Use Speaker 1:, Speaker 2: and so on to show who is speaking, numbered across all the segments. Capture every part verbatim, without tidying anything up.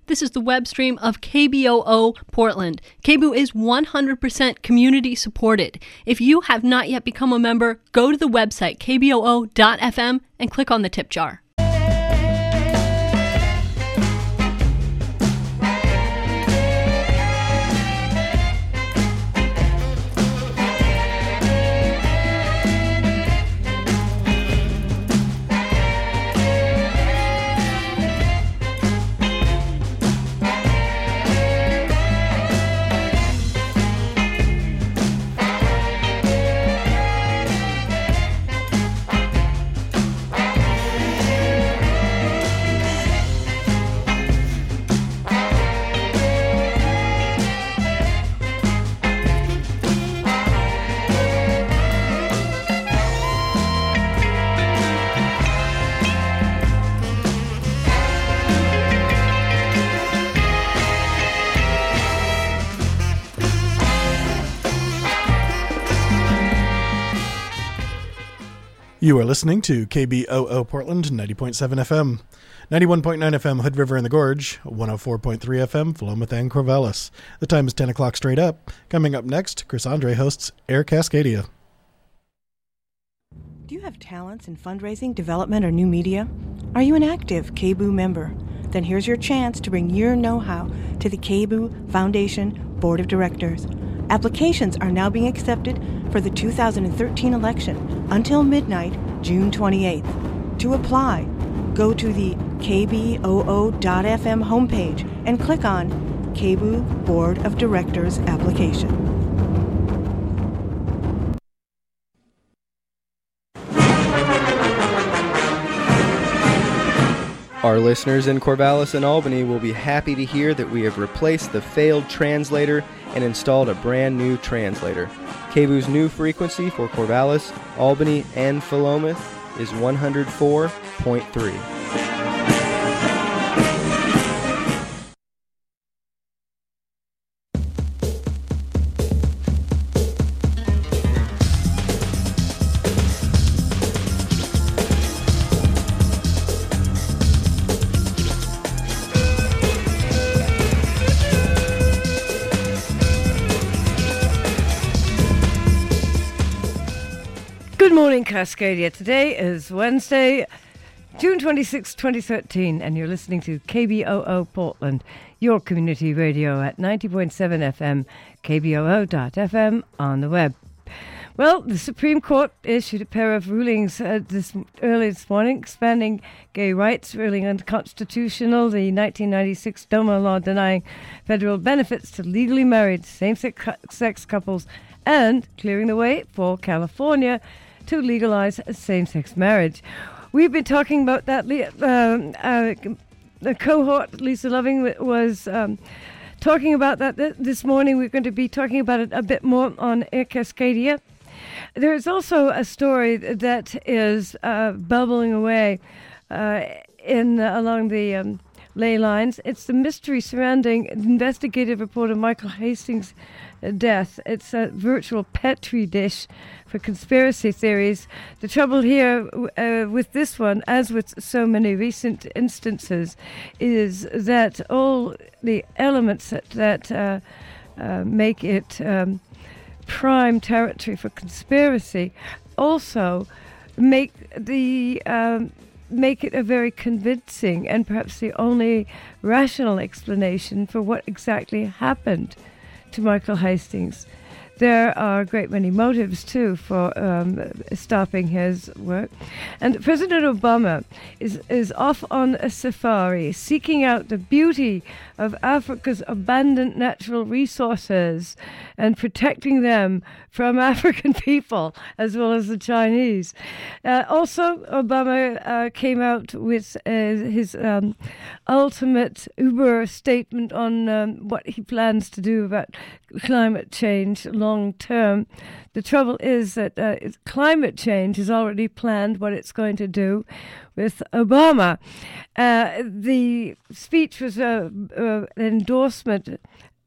Speaker 1: This is the web stream of K B O O Portland. K B O O is one hundred percent community supported. If you have not yet become a member, go to the website k b o o dot f m and click on the tip jar.
Speaker 2: You are listening to K B O O Portland, ninety point seven F M, ninety-one point nine F M Hood River and the Gorge, one oh four point three F M Philomath and Corvallis. The time is ten o'clock straight up. Coming up next, Chris Andre hosts Air Cascadia.
Speaker 3: Do you have talents in fundraising, development, or new media? Are you an active K B O O member? Then here's your chance to bring your know-how to the K B O O Foundation Board of Directors. Applications are now being accepted for the two thousand thirteen election until midnight, June twenty-eighth. To apply, go to the k b o o dot f m homepage and click on K B O O Board of Directors application.
Speaker 4: Our listeners in Corvallis and Albany will be happy to hear that we have replaced the failed translator and installed a brand new translator. K B O O's new frequency for Corvallis, Albany, and Philomath is one oh four point three.
Speaker 5: Good morning, Cascadia. Today is Wednesday, June twenty-sixth, twenty thirteen, and you're listening to K B O O Portland, your community radio at ninety point seven F M, k b o o dot f m on the web. Well, the Supreme Court issued a pair of rulings uh, this early this morning, expanding gay rights, ruling unconstitutional the nineteen ninety-six DOMA law denying federal benefits to legally married same-sex couples, and clearing the way for California to legalize same-sex marriage. We've been talking about that. Um, uh, the cohort, Lisa Loving, was um, talking about that th- this morning. We're going to be talking about it a bit more on Air Cascadia. There's also a story that is uh, bubbling away uh, in uh, along the um, ley lines. It's the mystery surrounding investigative reporter Michael Hastings' death. It's a virtual petri dish for conspiracy theories. The trouble here uh, with this one, as with so many recent instances, is that all the elements that, that uh, uh, make it um, prime territory for conspiracy also make the um, make it a very convincing and perhaps the only rational explanation for what exactly happened to Michael Hastings. There are a great many motives, too, for um, stopping his work. And President Obama is, is off on a safari, seeking out the beauty of Africa's abundant natural resources and protecting them from African people, as well as the Chinese. Uh, also, Obama uh, came out with uh, his um, ultimate uber statement on um, what he plans to do about climate change long term. The trouble is that uh, climate change is already planned what it's going to do with Obama. Uh, the speech was uh, uh, an endorsement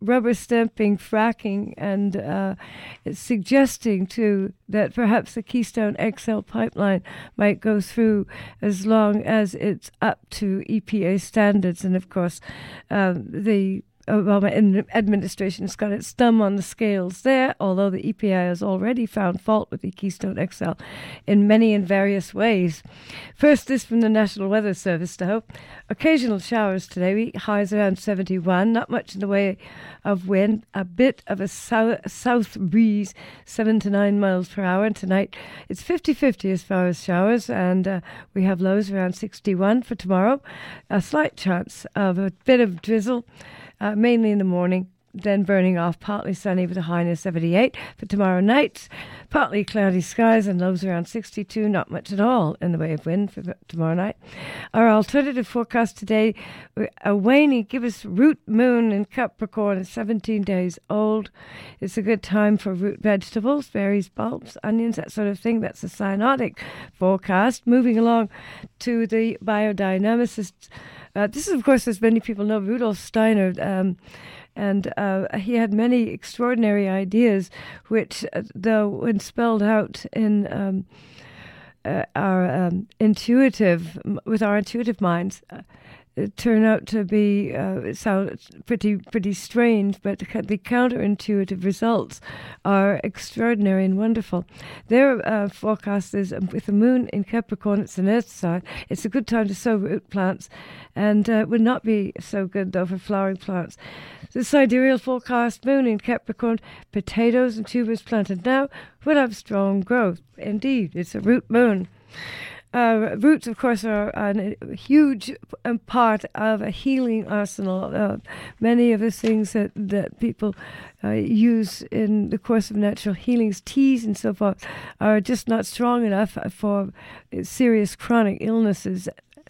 Speaker 5: rubber stamping fracking and uh, it's suggesting, too, that perhaps the Keystone X L pipeline might go through as long as it's up to E P A standards. And, of course, um, the Obama administration has got its thumb on the scales there, although the E P A has already found fault with the Keystone X L in many and various ways. First, this from the National Weather Service, though. Occasional showers today, highs around seventy-one, not much in the way of wind, a bit of a south, south breeze, seven to nine miles per hour. And tonight, it's fifty-fifty as far as showers, and uh, we have lows around sixty-one for tomorrow. A slight chance of a bit of drizzle, Uh, mainly in the morning, then burning off, partly sunny with a high of seventy-eight. For tomorrow night, partly cloudy skies and lows around sixty-two, not much at all in the way of wind for tomorrow night. Our alternative forecast today, a waning gibbous root moon in Capricorn is seventeen days old. It's a good time for root vegetables, berries, bulbs, onions, that sort of thing. That's a cyanotic forecast. Moving along to the biodynamicists. Uh, this is, of course, as many people know, Rudolf Steiner, um, and uh, he had many extraordinary ideas, which, uh, though when spelled out in um, uh, our um, intuitive, with our intuitive minds, uh, it turn out to be uh, sound pretty pretty strange, but the counterintuitive results are extraordinary and wonderful. Their uh, forecast is um, with the moon in Capricorn, it's an earth sign. It's a good time to sow root plants, and uh, would not be so good though for flowering plants. The sidereal forecast, moon in Capricorn, potatoes and tubers planted now will have strong growth. Indeed, it's a root moon. Uh, roots, of course, are a huge part of a healing arsenal. Uh, many of the things that, that people uh, use in the course of natural healings, teas and so forth, are just not strong enough for serious chronic illnesses.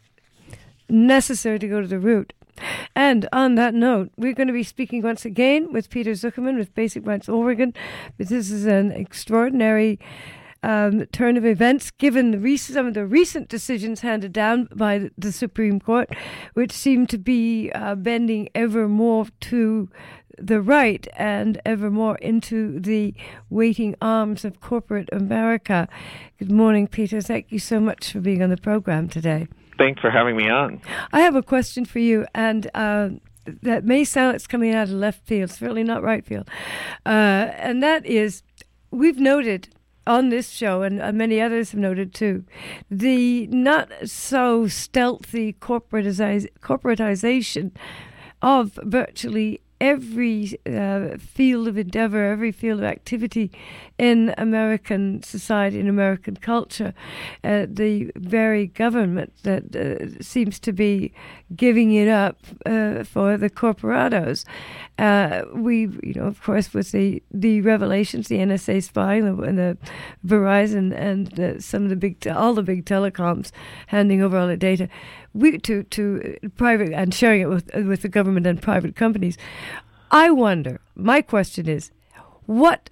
Speaker 5: Necessary to go to the root. And on that note, we're going to be speaking once again with Peter Zuckerman with Basic Rights Oregon. This is an extraordinary Um, turn of events, given the rec- some of the recent decisions handed down by the Supreme Court, which seem to be uh, bending ever more to the right and ever more into the waiting arms of corporate America. Good morning, Peter. Thank you so much for being on the program today.
Speaker 6: Thanks for having me on.
Speaker 5: I have a question for you, and uh, that may sound like it's coming out of left field. It's really not right field. Uh, and that is, we've noted on this show, and uh, many others have noted too, the not so stealthy corporatize, corporatization of virtually every uh, field of endeavor, every field of activity in American society, in American culture. Uh, the very government that uh, seems to be giving it up uh, for the corporatos. Uh, we, you know, of course, with the, the revelations, the N S A spying, and the, and the Verizon and uh, some of the big, te- all the big telecoms handing over all the data, we to to private and sharing it with with the government and private companies. I wonder. My question is, what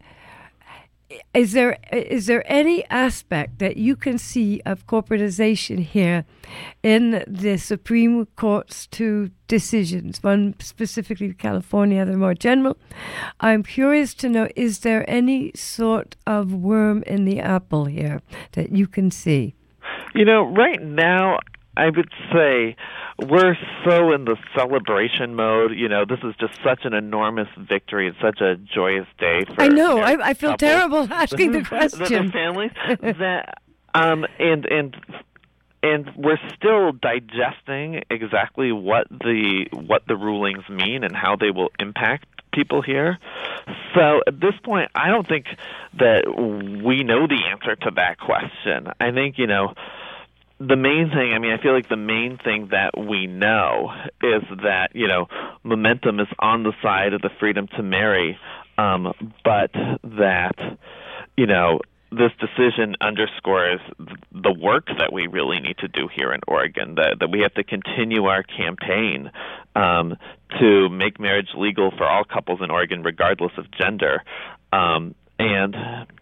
Speaker 5: is there? Is there any aspect that you can see of corporatization here in the Supreme Court's two decisions? One specifically California, other more general. I'm curious to know: is there any sort of worm in the apple here that you can see?
Speaker 6: You know, right now, I would say we're so in the celebration mode. You know, this is just such an enormous victory. It's such a joyous day for
Speaker 5: I know. I, I feel
Speaker 6: couples.
Speaker 5: terrible asking the question.
Speaker 6: The families that, um, and and and we're still digesting exactly what the what the rulings mean and how they will impact people here. So at this point, I don't think that we know the answer to that question. I think, you know, the main thing, I mean, I feel like the main thing that we know is that, you know, momentum is on the side of the freedom to marry, um, but that, you know, this decision underscores the work that we really need to do here in Oregon, that, that we have to continue our campaign um, to make marriage legal for all couples in Oregon, regardless of gender. Um, and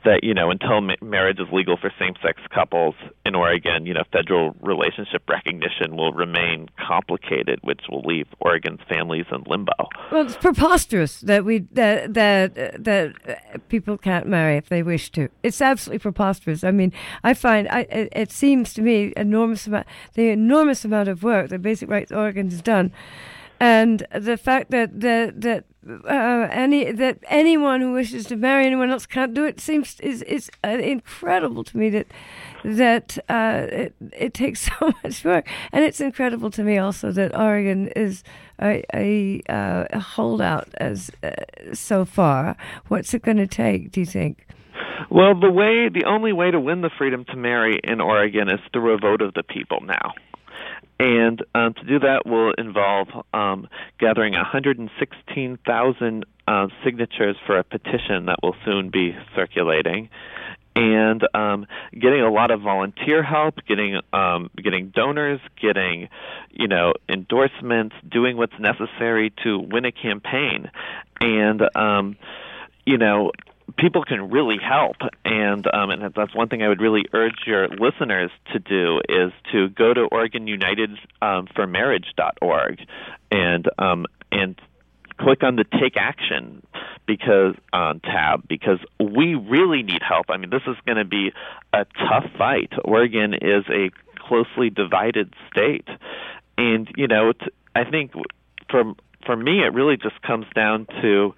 Speaker 6: that, you know, until ma- marriage is legal for same-sex couples in Oregon, you know, federal relationship recognition will remain complicated, which will leave Oregon's families in limbo.
Speaker 5: Well, it's preposterous that we that that that people can't marry if they wish to. It's absolutely preposterous. I mean, I find I, it, it seems to me enormous amount the enormous amount of work that Basic Rights Oregon has done, and the fact that that that. Uh, any that anyone who wishes to marry anyone else can't do it seems is is uh, incredible to me that that uh, it, it takes so much work, and it's incredible to me also that Oregon is a, a, uh, a holdout as uh, so far. What's it going to take, do you think?
Speaker 6: Well, the way the only way to win the freedom to marry in Oregon is through a vote of the people now. And um, to do that will involve um, gathering one hundred sixteen thousand uh, signatures for a petition that will soon be circulating, and um, getting a lot of volunteer help, getting um, getting donors, getting you know endorsements, doing what's necessary to win a campaign, and um, you know. people can really help, and um, and that's one thing I would really urge your listeners to do is to go to Oregon United um, for Marriage dot org and um, and click on the Take Action because um, tab because we really need help. I mean, this is going to be a tough fight. Oregon is a closely divided state, and you know, t- I think for for me, it really just comes down to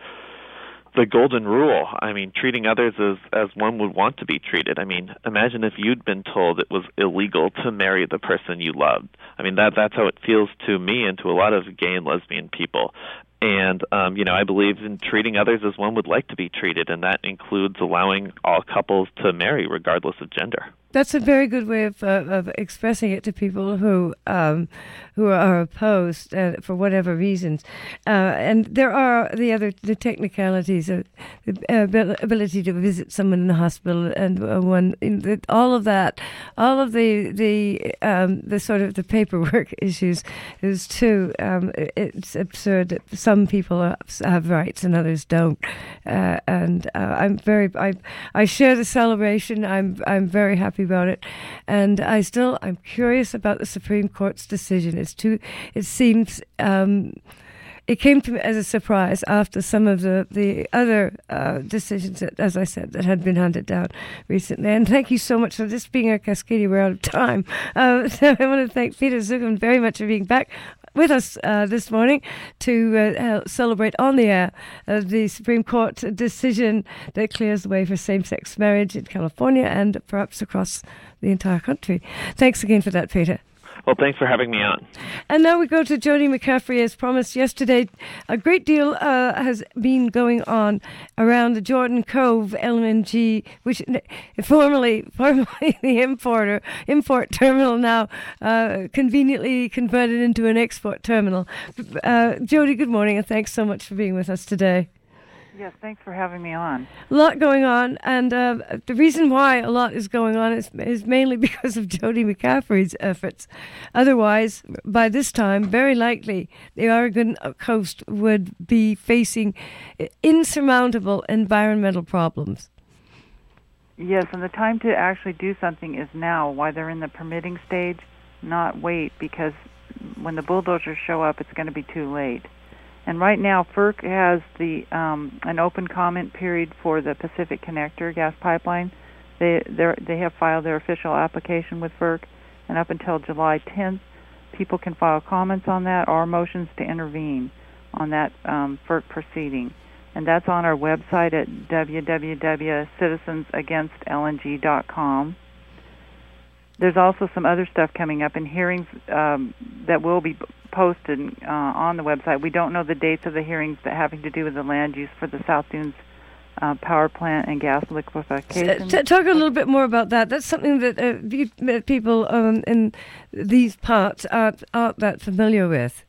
Speaker 6: the golden rule. I mean, treating others as, as one would want to be treated. I mean, imagine if you'd been told it was illegal to marry the person you loved. I mean, that that's how it feels to me and to a lot of gay and lesbian people. And, um, you know, I believe in treating others as one would like to be treated, and that includes allowing all couples to marry regardless of gender.
Speaker 5: That's a very good way of, uh, of expressing it to people who um, who are opposed uh, for whatever reasons. Uh, and there are the other the technicalities, uh, the ability to visit someone in the hospital, and uh, one in the, all of that, all of the the um, the sort of the paperwork issues is too. Um, it's absurd that some people have rights and others don't. Uh, and uh, I'm very I I share the celebration. I'm I'm very happy about it, and I still I'm curious about the Supreme Court's decision. It's too. It seems um, it came to me as a surprise after some of the the other uh, decisions that, as I said, that had been handed down recently. And thank you so much for this being our Cascadia. We're out of time, uh, so I want to thank Peter Zuckerman very much for being back with us uh, this morning to uh, celebrate on the air uh, the Supreme Court decision that clears the way for same-sex marriage in California and perhaps across the entire country. Thanks again for that, Peter.
Speaker 6: Well, thanks for having me on.
Speaker 5: And now we go to Jody McCaffrey. As promised yesterday, a great deal uh, has been going on around the Jordan Cove L N G, which formerly formerly the importer import terminal, now uh, conveniently converted into an export terminal. Uh, Jody, good morning, and thanks so much for being with us today.
Speaker 7: Yes, thanks for having me on.
Speaker 5: A lot going on, and uh, the reason why a lot is going on is, is mainly because of Jody McCaffrey's efforts. Otherwise, by this time, very likely, the Oregon coast would be facing insurmountable environmental problems.
Speaker 7: Yes, and the time to actually do something is now, while they're in the permitting stage, not wait, because when the bulldozers show up, it's going to be too late. And right now, FERC has the um, an open comment period for the Pacific Connector gas pipeline. They they have filed their official application with FERC, and up until July tenth, people can file comments on that or motions to intervene on that um, FERC proceeding. And that's on our website at w w w dot citizens against l n g dot com. There's also some other stuff coming up in hearings um, that will be posted uh, on the website. We don't know the dates of the hearings that having to do with the land use for the South Dunes uh, power plant and gas liquefaction.
Speaker 5: T- talk a little bit more about that. That's something that uh, people um, in these parts aren't, aren't that familiar with.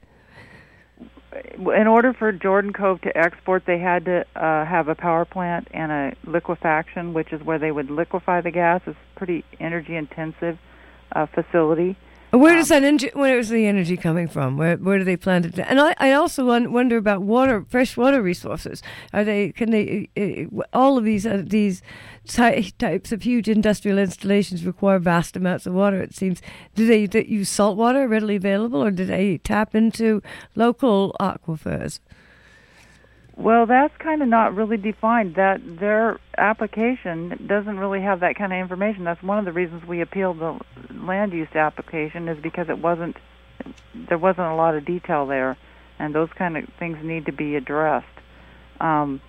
Speaker 7: In order for Jordan Cove to export, they had to uh, have a power plant and a liquefaction, which is where they would liquefy the gas. It's a pretty energy-intensive uh, facility.
Speaker 5: Where
Speaker 7: Um,
Speaker 5: does that energy, where is the energy coming from? Where where do they plan it? And I, I also won- wonder about water, fresh water resources. Are they can they uh, all of these uh, these ty- types of huge industrial installations require vast amounts of water? It seems. Do they, they use salt water readily available, or do they tap into local aquifers?
Speaker 7: Well, that's kind of not really defined. That their application doesn't really have that kind of information. That's one of the reasons we appealed the land use application, is because it wasn't there wasn't a lot of detail there, and those kind of things need to be addressed. Um,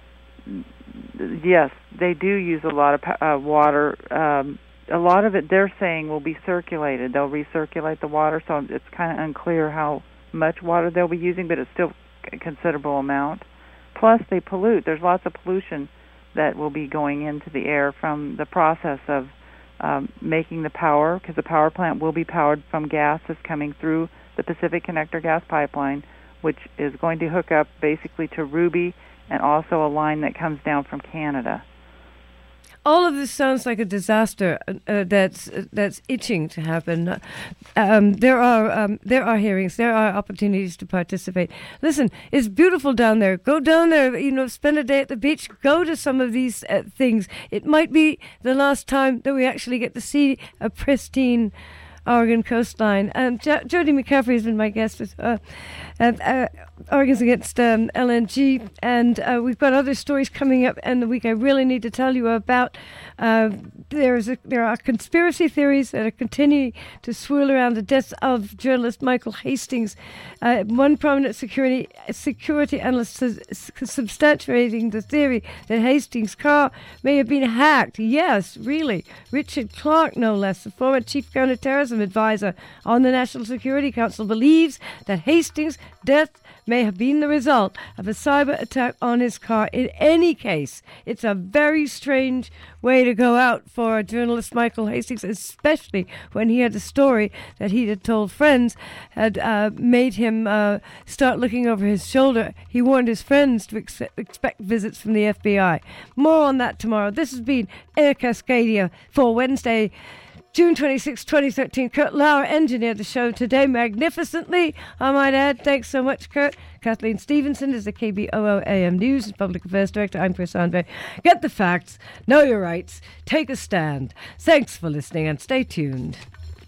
Speaker 7: yes, they do use a lot of uh, water. Um, a lot of it, they're saying, will be circulated. They'll recirculate the water, so it's kind of unclear how much water they'll be using, but it's still a considerable amount. Plus, they pollute. There's lots of pollution that will be going into the air from the process of um, making the power, because the power plant will be powered from gas that's coming through the Pacific Connector gas pipeline, which is going to hook up basically to Ruby and also a line that comes down from Canada.
Speaker 5: All of this sounds like a disaster uh, that's uh, that's itching to happen. Um, there are um, there are hearings, there are opportunities to participate. Listen, it's beautiful down there. Go down there, you know, spend a day at the beach. Go to some of these uh, things. It might be the last time that we actually get to see a pristine Oregon coastline. Um, jo- Jody McCaffrey has been my guest with uh, uh, uh, Oregon's Against um, L N G, and uh, we've got other stories coming up in the week I really need to tell you about. Uh, there's a, there are conspiracy theories that are continuing to swirl around the death of journalist Michael Hastings. Uh, one prominent security security analyst is substantiating the theory that Hastings' car may have been hacked. Yes, really. Richard Clark, no less, the former chief counterterrorism advisor on the National Security Council, believes that Hastings' death may have been the result of a cyber attack on his car. In any case, it's a very strange way to go out for journalist Michael Hastings, especially when he had a story that he had told friends had uh, made him uh, start looking over his shoulder. He warned his friends to ex- expect visits from the F B I. More on that tomorrow. This has been Air Cascadia for Wednesday, June twenty-sixth, twenty thirteen. Kurt Lauer engineered the show today magnificently, I might add. Thanks so much, Kurt. Kathleen Stevenson is the K B O O A M News and Public Affairs Director. I'm Chris Andre. Get the facts, know your rights, take a stand. Thanks for listening and stay tuned.